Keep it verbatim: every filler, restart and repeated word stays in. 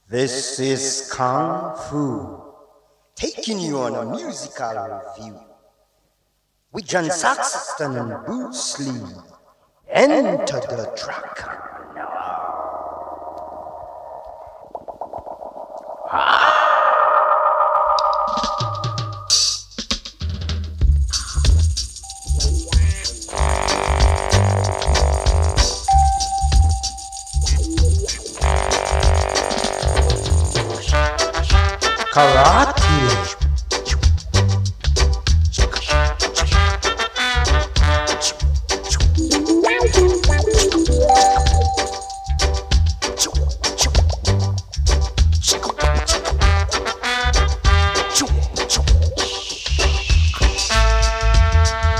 This is Kung Fu, taking you on a musical review with John Saxon and Bruce Lee. Enter the track. Karate.